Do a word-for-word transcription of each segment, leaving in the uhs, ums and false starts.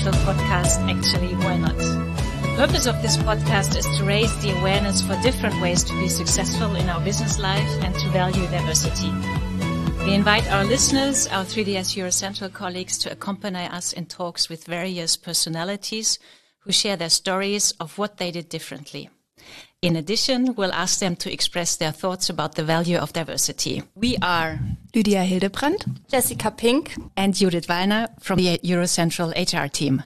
Central podcast, Actually, Why Not? The purpose of this podcast is to raise the awareness for different ways to be successful in our business life and to value diversity. We invite our listeners, our three D S Eurocentral colleagues, to accompany us in talks with various personalities who share their stories of what they did differently. In addition, we'll ask them to express their thoughts about the value of diversity. We are Lydia Hildebrandt, Jessica Pink, and Judith Weiner from the Eurocentral H R team.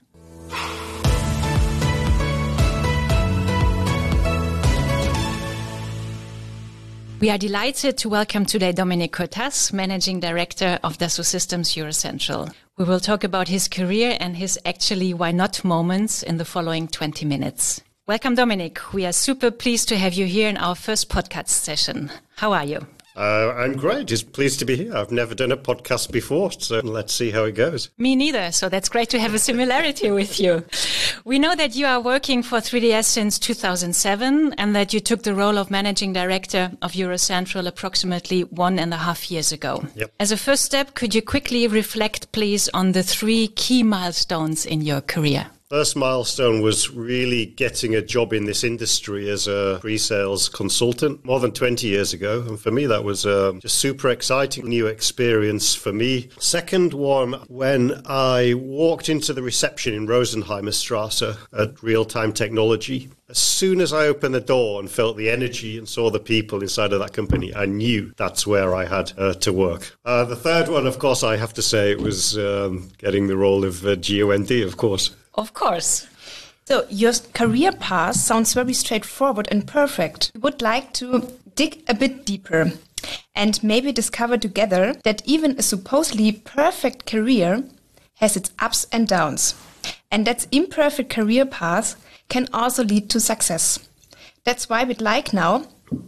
We are delighted to welcome today Dominic Cortas, Managing Director of Dassault Systems Eurocentral. We will talk about his career and his actually why not moments in the following twenty minutes. Welcome, Dominic. We are super pleased to have you here in our first podcast session. How are you? Uh, I'm great. Just pleased to be here. I've never done a podcast before, so let's see how it goes. Me neither. So that's great to have a similarity with you. We know that you are working for three D S since two thousand seven and that you took the role of Managing Director of Eurocentral approximately one and a half years ago. Yep. As a first step, could you quickly reflect, please, on the three key milestones in your career? First milestone was really getting a job in this industry as a pre-sales consultant more than twenty years ago. And for me, that was a just super exciting new experience for me. Second one, when I walked into the reception in Rosenheimer Strasse at Real Time Technology. As soon as I opened the door and felt the energy and saw the people inside of that company, I knew that's where I had uh, to work. Uh, the third one, of course, I have to say, it was um, getting the role of uh, G O N D, of course. Of course. So your career path sounds very straightforward and perfect. We would like to dig a bit deeper and maybe discover together that even a supposedly perfect career has its ups and downs. And that imperfect career path can also lead to success. That's why we'd like now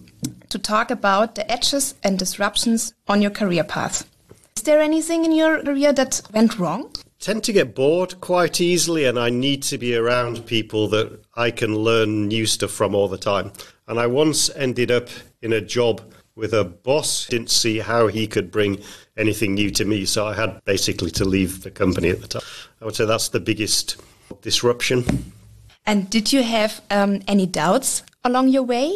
to talk about the edges and disruptions on your career path. Is there anything in your career that went wrong? Tend to get bored quite easily, and I need to be around people that I can learn new stuff from all the time. And I once ended up in a job with a boss, didn't see how he could bring anything new to me, so I had basically to leave the company at the time. I would say that's the biggest disruption. And did you have um, any doubts along your way?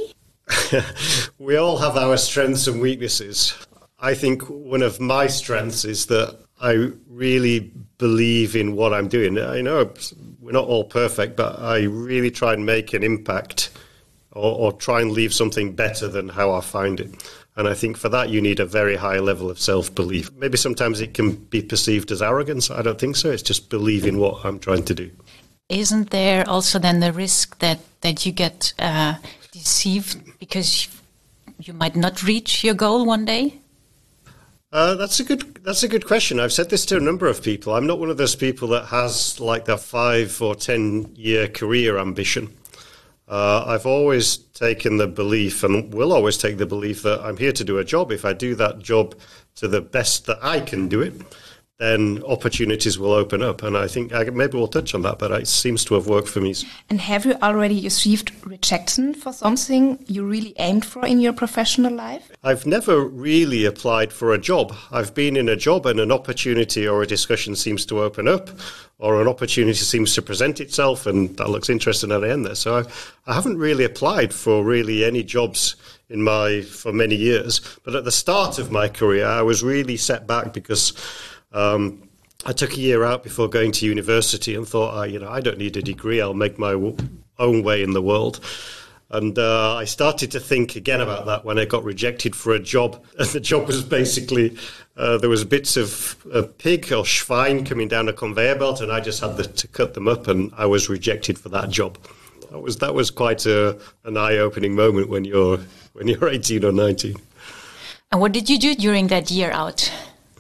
We all have our strengths and weaknesses. I think one of my strengths is that I really believe in what I'm doing. I know we're not all perfect, but I really try and make an impact or, or try and leave something better than how I find it. And I think for that, you need a very high level of self-belief. Maybe sometimes it can be perceived as arrogance. I don't think so. It's just believe in what I'm trying to do. Isn't there also then the risk that, that you get uh, deceived because you might not reach your goal one day? Uh, that's a good. That's a good question. I've said this to a number of people. I'm not one of those people that has like that five or ten year career ambition. Uh, I've always taken the belief, and will always take the belief, that I'm here to do a job. If I do that job to the best that I can do it, then opportunities will open up. And I think I, maybe we'll touch on that, but it seems to have worked for me. And have you already received rejection for something you really aimed for in your professional life? I've never really applied for a job. I've been in a job and an opportunity or a discussion seems to open up, or an opportunity seems to present itself, and that looks interesting at the end there. So I, I haven't really applied for really any jobs in my for many years. But at the start of my career, I was really set back because Um, I took a year out before going to university and thought, I, you know, I don't need a degree. I'll make my w- own way in the world. And uh, I started to think again about that when I got rejected for a job. And the job was basically, uh, there was bits of a pig or schwein coming down a conveyor belt, and I just had the, to cut them up, and I was rejected for that job. That was that was quite a, an eye-opening moment when you're when you're eighteen or nineteen. And what did you do during that year out?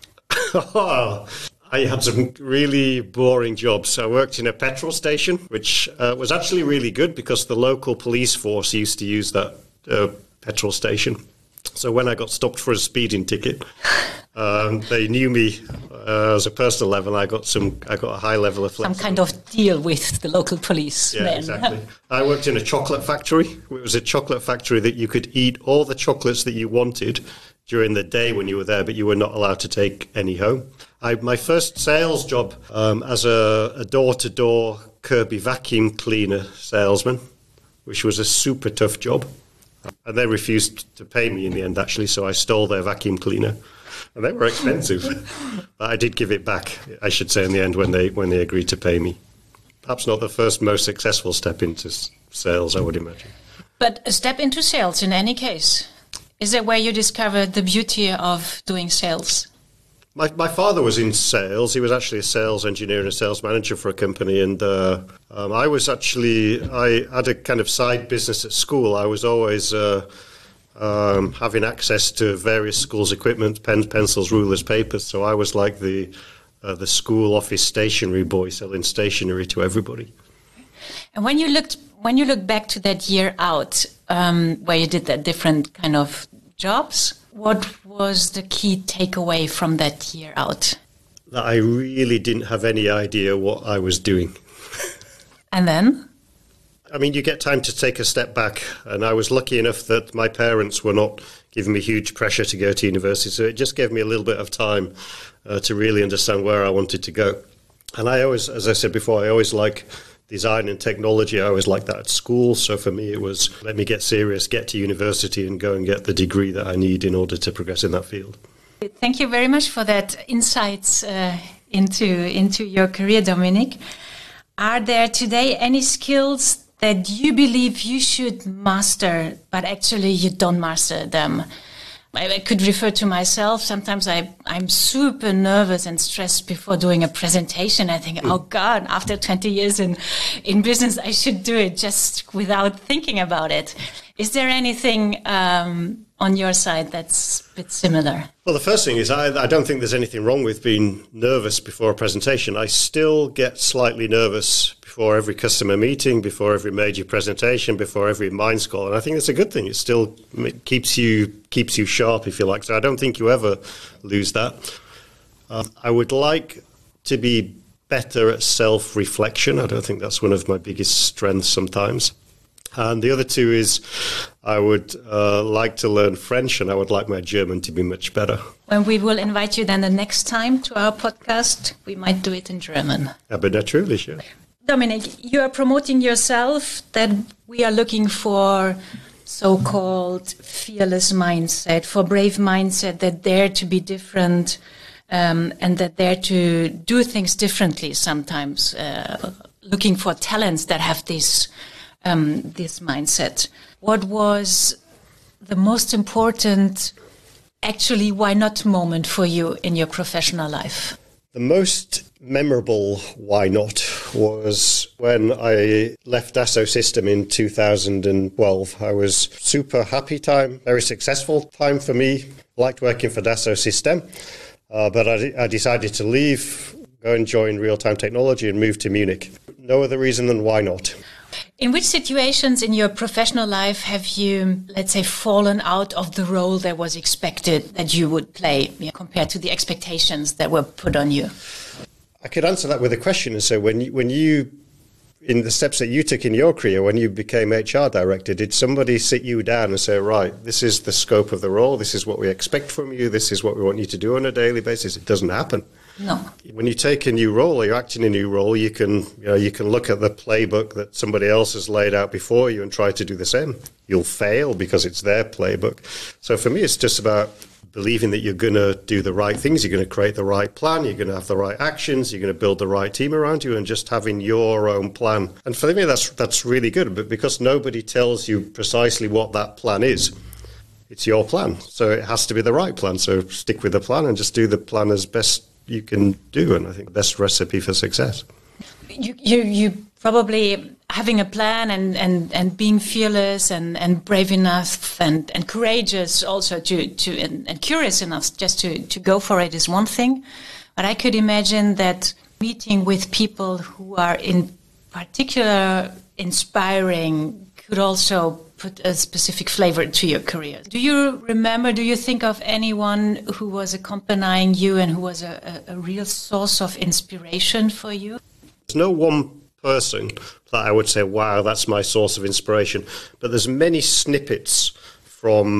I had some really boring jobs. I worked in a petrol station, which uh, was actually really good because the local police force used to use that uh, petrol station. So when I got stopped for a speeding ticket, um, they knew me uh, as a personal level. I got some. I got a high level of some kind of deal with the local police. Yeah, men. Exactly. I worked in a chocolate factory. It was a chocolate factory that you could eat all the chocolates that you wanted, during the day when you were there, but you were not allowed to take any home. I, my first sales job um, as a, a door-to-door Kirby vacuum cleaner salesman, which was a super tough job. And they refused to pay me in the end, actually, so I stole their vacuum cleaner. And they were expensive. But I did give it back, I should say, in the end when they when they agreed to pay me. Perhaps not the first most successful step into s- sales, I would imagine. But a step into sales in any case. Is that where you discovered the beauty of doing sales? My my father was in sales. He was actually a sales engineer and a sales manager for a company. And uh, um, I was actually, I had a kind of side business at school. I was always uh, um, having access to various schools' equipment, pens, pencils, rulers, papers. So I was like the uh, the school office stationery boy selling stationery to everybody. And when you looked, when you look back to that year out, um, where you did that different kind of jobs, what was the key takeaway from that year out? That I really didn't have any idea what I was doing. And then? I mean, you get time to take a step back, and I was lucky enough that my parents were not giving me huge pressure to go to university, so it just gave me a little bit of time uh, to really understand where I wanted to go. And I always, as I said before, I always like design and technology. I always liked that at school, so for me it was let me get serious, get to university and go and get the degree that I need in order to progress in that field. Thank you very much for that insights uh, into into your career, Dominic. Are there today any skills that you believe you should master, but actually you don't master them? I, I could refer to myself. Sometimes I, I'm super nervous and stressed before doing a presentation. I think, oh God, after twenty years in, in business, I should do it just without thinking about it. Is there anything um, on your side that's a bit similar? Well, the first thing is I, I don't think there's anything wrong with being nervous before a presentation. I still get slightly nervous before every customer meeting, before every major presentation, before every Minds call, and I think that's a good thing. It still it keeps you keeps you sharp, if you like. So I don't think you ever lose that. Uh, I would like to be better at self-reflection. I don't think that's one of my biggest strengths sometimes. And the other two is I would uh, like to learn French, and I would like my German to be much better. When we will invite you then the next time to our podcast, we might do it in German. Aber natürlich, yeah. Dominic, you are promoting yourself that we are looking for so-called fearless mindset, for brave mindset, that dare to be different um, and that dare to do things differently sometimes, uh, looking for talents that have this um, this mindset. What was the most important, actually, why not moment for you in your professional life? The most memorable why not was when I left Dassault System in two thousand twelve. I was super happy time, very successful time for me. Liked working for Dassault System, uh, but I, I decided to leave, go and join Real-Time Technology and move to Munich. No other reason than why not. In which situations in your professional life have you, let's say, fallen out of the role that was expected that you would play, you know, compared to the expectations that were put on you? I could answer that with a question and say, when you, when you, in the steps that you took in your career, when you became H R director, did somebody sit you down and say, right, this is the scope of the role, this is what we expect from you, this is what we want you to do on a daily basis? It doesn't happen. No. When you take a new role or you're acting a new role, you can, you know, you can look at the playbook that somebody else has laid out before you and try to do the same. You'll fail because it's their playbook. So for me, it's just about believing that you're going to do the right things, you're going to create the right plan, you're going to have the right actions, you're going to build the right team around you, and just having your own plan. And for me, that's that's really good, but because nobody tells you precisely what that plan is, it's your plan. So it has to be the right plan. So stick with the plan and just do the plan as best you can do, and I think the best recipe for success. You, you, you probably having a plan and, and, and being fearless and, and brave enough and, and courageous also to, to and, and curious enough just to, to go for it is one thing. But I could imagine that meeting with people who are in particular inspiring could also put a specific flavor to your career. Do you remember, do you think of anyone who was accompanying you and who was a, a, a real source of inspiration for you? There's no one person that I would say, wow, that's my source of inspiration. But there's many snippets from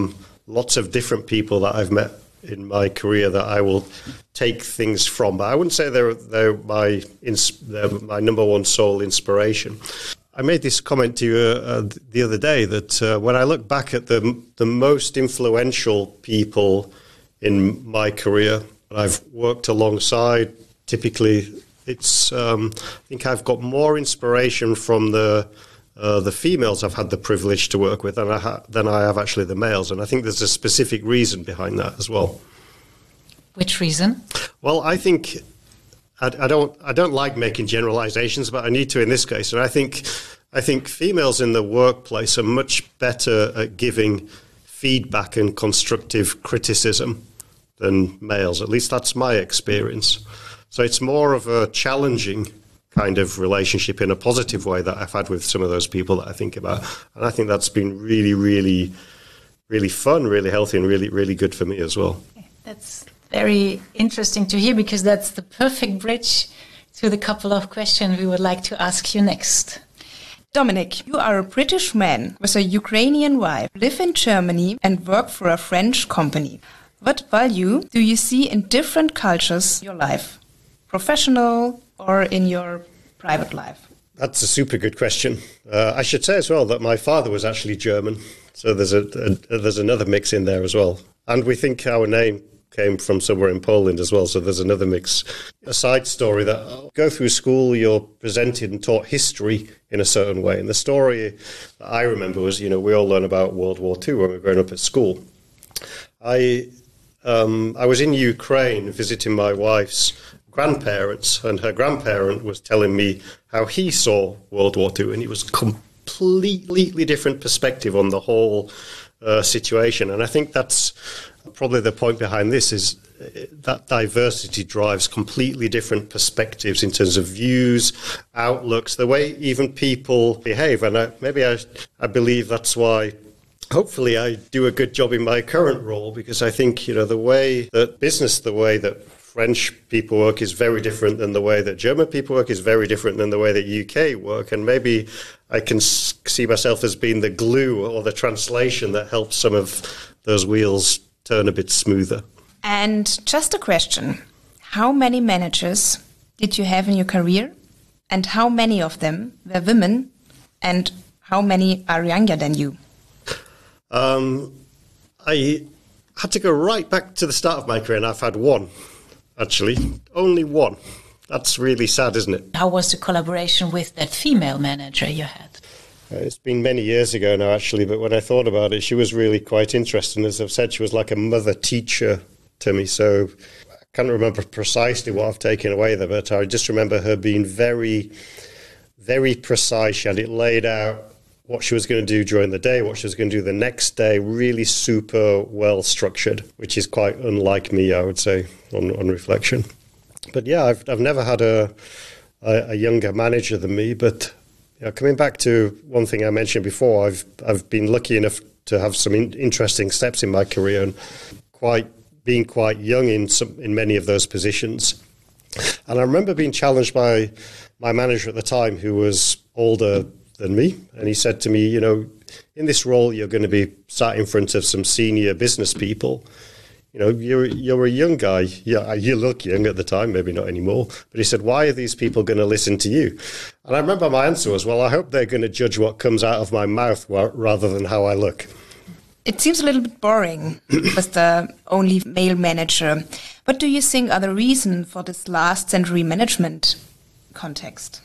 lots of different people that I've met in my career that I will take things from. But I wouldn't say they're, they're, my, they're my number one sole inspiration. I made this comment to you uh, the other day that uh, when I look back at the the most influential people in my career that I've worked alongside, typically it's um, I think I've got more inspiration from the uh, the females I've had the privilege to work with than I, ha- than I have actually the males, and I think there's a specific reason behind that as well. Which reason? Well, I think. I don't. I don't like making generalizations, but I need to in this case. And I think, I think females in the workplace are much better at giving feedback and constructive criticism than males. At least that's my experience. So it's more of a challenging kind of relationship in a positive way that I've had with some of those people that I think about, and I think that's been really, really, really fun, really healthy, and really, really good for me as well. That's very interesting to hear, because that's the perfect bridge to the couple of questions we would like to ask you next. Dominic, you are a British man with a Ukrainian wife, live in Germany and work for a French company. What value do you see in different cultures in your life, professional or in your private life? That's a super good question. Uh, I should say as well that my father was actually German, so there's a, a there's another mix in there as well. And we think our name came from somewhere in Poland as well, so there's another mix. A side story that I'll go through school, you're presented and taught history in a certain way. And the story that I remember was, you know, we all learn about World War Two when we were growing up at school. I um, I was in Ukraine visiting my wife's grandparents, and her grandparent was telling me how he saw World War Two, and it was completely different perspective on the whole uh, situation. And I think that's probably the point behind this, is that diversity drives completely different perspectives in terms of views, outlooks, the way even people behave. And I, maybe I, I believe that's why hopefully I do a good job in my current role, because I think, you know, the way that business, the way that French people work is very different than the way that German people work, is very different than the way that U K work. And maybe I can see myself as being the glue or the translation that helps some of those wheels turn a bit smoother. And just a question, how many managers did you have in your career, and how many of them were women, and how many are younger than you? Um, I had to go right back to the start of my career, and I've had one, actually, only one. That's really sad, isn't it? How was the collaboration with that female manager you had? It's been many years ago now, actually, but when I thought about it, she was really quite interesting. As I've said, she was like a mother teacher to me, so I can't remember precisely what I've taken away there, but I just remember her being very, very precise. She had it laid out, what she was going to do during the day, what she was going to do the next day, really super well structured, which is quite unlike me, I would say, on, on reflection. But yeah, I've I've never had a, a, a younger manager than me, but you know, coming back to one thing I mentioned before, I've I've been lucky enough to have some in, interesting steps in my career, and quite being quite young in some in many of those positions. And I remember being challenged by my manager at the time, who was older than me, and he said to me, you know, in this role you're going to be sat in front of some senior business people. You know, you're you're a young guy. Yeah, you look young at the time, maybe not anymore. But he said, why are these people going to listen to you? And I remember my answer was, well, I hope they're going to judge what comes out of my mouth rather than how I look. It seems a little bit boring as the only male manager. What do you think are the reasons for this last century management context?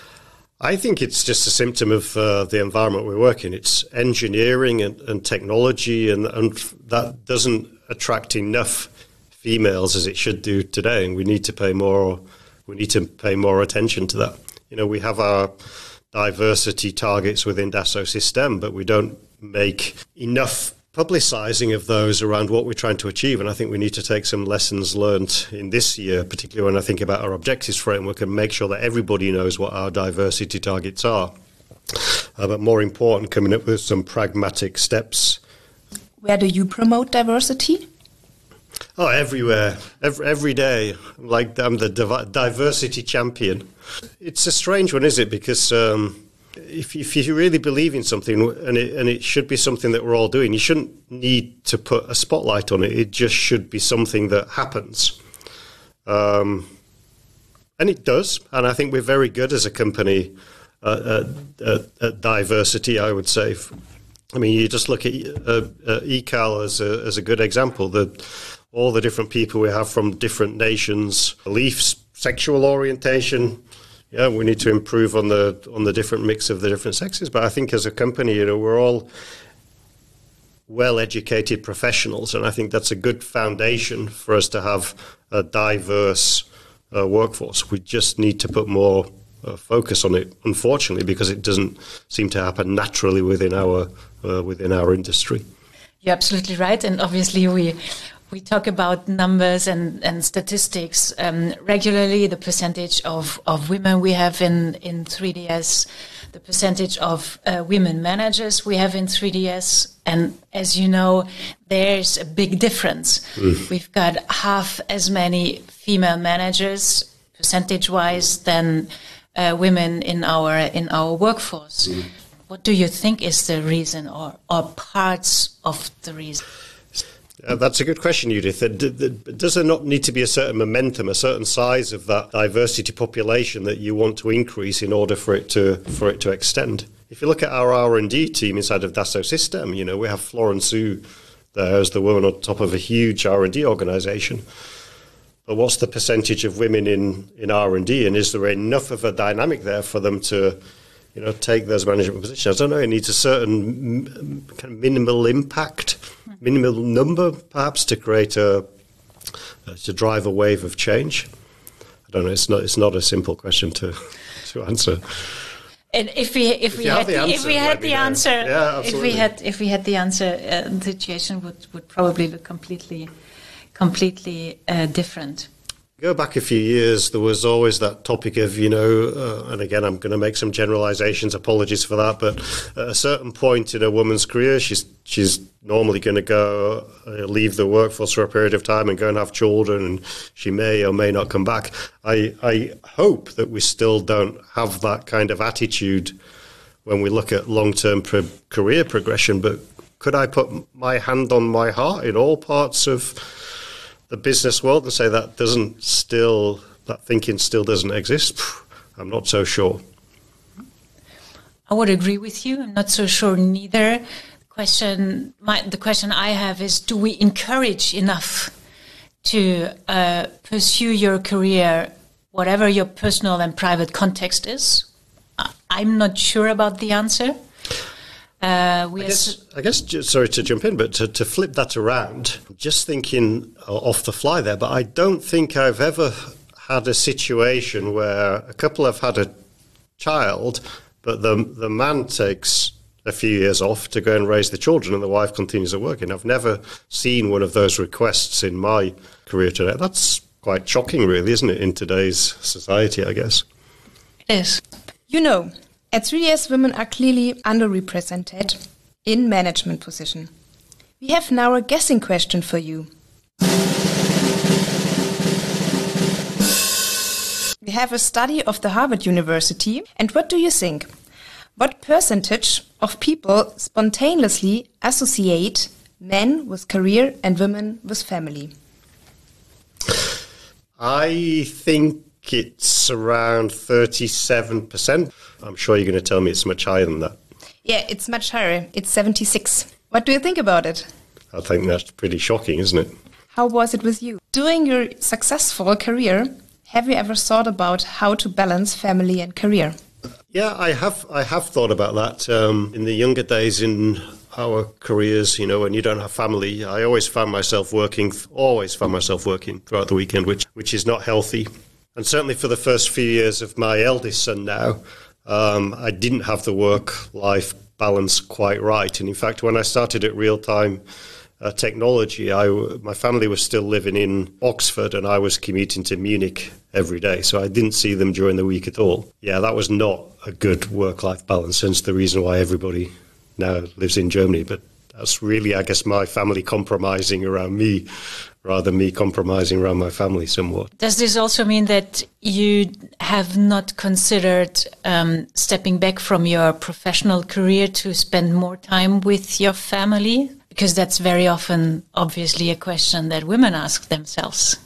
I think it's just a symptom of uh, the environment we work in. It's engineering and, and technology, and, and that doesn't attract enough females as it should do today, and we need to pay more we need to pay more attention to that. You know, we have our diversity targets within Dassault Systèmes, but we don't make enough publicizing of those around what we're trying to achieve, and I think we need to take some lessons learned in this year, particularly when I think about our objectives framework, and make sure that everybody knows what our diversity targets are. Uh, but more important, coming up with some pragmatic steps. Where do you promote diversity? Oh, everywhere, every, every day. Like I'm the div- diversity champion. It's a strange one, is it? Because um, if, if you really believe in something, and it, and it should be something that we're all doing, you shouldn't need to put a spotlight on it. It just should be something that happens. Um, and it does. And I think we're very good as a company uh, at, at, at diversity, I would say. I mean, you just look at uh, uh, E C A L as a, as a good example. That all the different people we have from different nations, beliefs, sexual orientation. Yeah, we need to improve on the on the different mix of the different sexes. But I think as a company, you know, we're all well-educated professionals, and I think that's a good foundation for us to have a diverse uh, workforce. We just need to put more uh, focus on it, unfortunately, because it doesn't seem to happen naturally within our uh, within our industry. You're absolutely right, and obviously we we talk about numbers and, and statistics um, regularly. The percentage of, of women we have in, in three D S, the percentage of uh, women managers we have in three D S, and as you know, there's a big difference. Mm. We've got half as many female managers percentage-wise than uh, women in our in our workforce. Mm. What do you think is the reason, or, or parts of the reason? Uh, that's a good question, Judith. Uh, d- d- does there not need to be a certain momentum, a certain size of that diversity population that you want to increase in order for it to for it to extend? If you look at our R and D team inside of Dassault Systèmes, you know, we have Florence Hsu there as the woman on top of a huge R and D organisation. But what's the percentage of women in, in R and D, and is there enough of a dynamic there for them to, you know, take those management positions? I don't know. It needs a certain m- kind of minimal impact, minimal number, perhaps, to create a uh, to drive a wave of change. I don't know. It's not. It's not a simple question to to answer. And if we if, if we had the, answer, if we had the answer, yeah, if we had if we had the answer, uh, the situation would, would probably look completely completely uh, different. Go back a few years, there was always that topic of, you know, uh, and again, I'm going to make some generalizations, apologies for that, but at a certain point in a woman's career, she's she's normally going to go uh, leave the workforce for a period of time and go and have children, and she may or may not come back. I, I hope that we still don't have that kind of attitude when we look at long-term pro- career progression, but could I put my hand on my heart in all parts of the business world and say that doesn't still, that thinking still doesn't exist? I'm not so sure. I would agree with you. I'm not so sure neither. The question, my, the question I have is, do we encourage enough to uh, pursue your career, whatever your personal and private context is? I'm not sure about the answer. Uh, we I guess, I guess, sorry to jump in, but to, to flip that around, just thinking off the fly there, but I don't think I've ever had a situation where a couple have had a child, but the the man takes a few years off to go and raise the children and the wife continues to work. And I've never seen one of those requests in my career today. That's quite shocking, really, isn't it, in today's society, I guess? It is. You know, at three D S, women are clearly underrepresented in management position. We have now a guessing question for you. We have a study of the Harvard University, and what do you think? What percentage of people spontaneously associate men with career and women with family? I think it's around thirty-seven percent. I'm sure you're going to tell me it's much higher than that. Yeah, it's much higher. It's seventy-six. What do you think about it? I think that's pretty shocking, isn't it? How was it with you? During your successful career, have you ever thought about how to balance family and career? Yeah, I have. I have thought about that. Um, in the younger days in our careers, you know, when you don't have family, I always found myself working, always found myself working throughout the weekend, which which is not healthy. And certainly for the first few years of my eldest son now, um, I didn't have the work-life balance quite right. And in fact, when I started at Real Time uh, Technology, I, my family was still living in Oxford and I was commuting to Munich every day. So I didn't see them during the week at all. Yeah, that was not a good work-life balance, hence the reason why everybody now lives in Germany. But that's really, I guess, my family compromising around me rather than me compromising around my family somewhat. Does this also mean that you have not considered um, stepping back from your professional career to spend more time with your family? Because that's very often, obviously, a question that women ask themselves.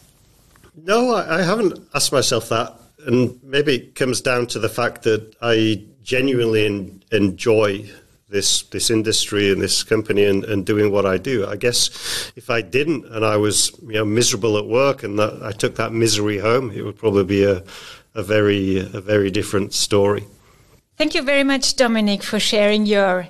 No, I, I haven't asked myself that. And maybe it comes down to the fact that I genuinely en- enjoy this this industry and this company and, and doing what I do. I guess if I didn't and I was you know miserable at work and that I took that misery home, it would probably be a, a very a very different story. Thank you very much, Dominic, for sharing your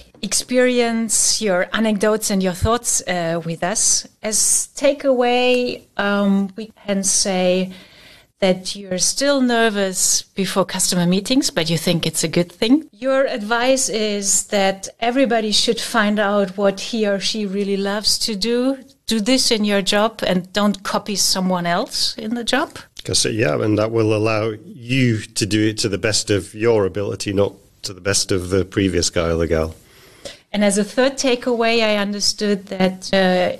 experience, your anecdotes and your thoughts uh, with us. As takeaway, um, we can say that you're still nervous before customer meetings, but you think it's a good thing. Your advice is that everybody should find out what he or she really loves to do. Do this in your job and don't copy someone else in the job. Because, yeah, and that will allow you to do it to the best of your ability, not to the best of the previous guy or the gal. And as a third takeaway, I understood that uh,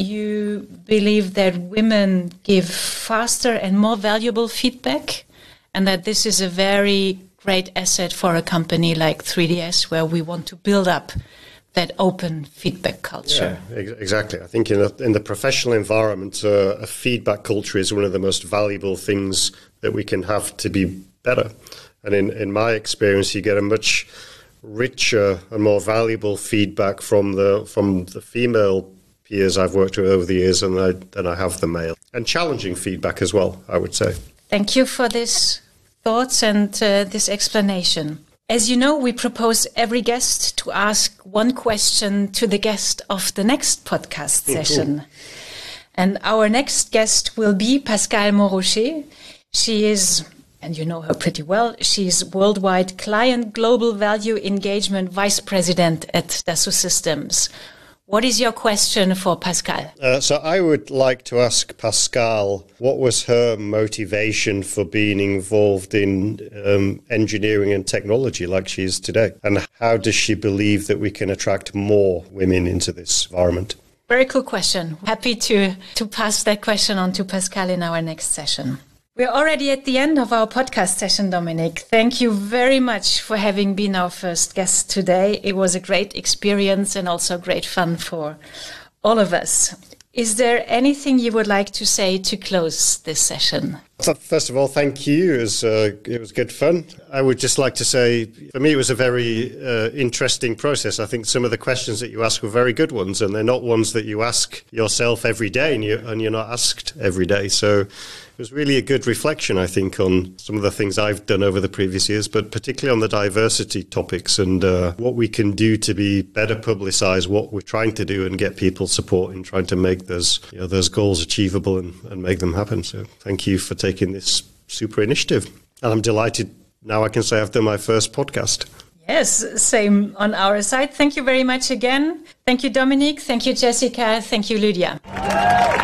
you believe that women give faster and more valuable feedback, and that this is a very great asset for a company like three D S, where we want to build up that open feedback culture. Yeah, ex- exactly. I think in, a, in the professional environment, uh, a feedback culture is one of the most valuable things that we can have to be better. And in, in my experience, you get a much richer and more valuable feedback from the from the female peers I've worked with over the years than I, than I have the male. And challenging feedback as well, I would say. Thank you for this thoughts and uh, this explanation. As you know, we propose every guest to ask one question to the guest of the next podcast session. Cool. And our next guest will be Pascale Monrocher. She is, and you know her pretty well, she's Worldwide Client Global Value Engagement Vice President at Dassault Systems. What is your question for Pascale? Uh, so I would like to ask Pascale, what was her motivation for being involved in um, engineering and technology like she is today? And how does she believe that we can attract more women into this environment? Very cool question. Happy to, to pass that question on to Pascale in our next session. We're already at the end of our podcast session, Dominic. Thank you very much for having been our first guest today. It was a great experience and also great fun for all of us. Is there anything you would like to say to close this session? First of all, thank you. It was, uh, it was good fun. I would just like to say, for me, it was a very uh, interesting process. I think some of the questions that you asked were very good ones, and they're not ones that you ask yourself every day, and, you, and you're not asked every day. So it was really a good reflection, I think, on some of the things I've done over the previous years, but particularly on the diversity topics and uh, what we can do to be better publicise what we're trying to do and get people support in trying to make those, you know, those goals achievable and, and make them happen. So thank you for taking this super initiative. And I'm delighted now I can say I've done my first podcast. Yes, same on our side. Thank you very much again. Thank you, Dominic. Thank you, Jessica. Thank you, Lydia.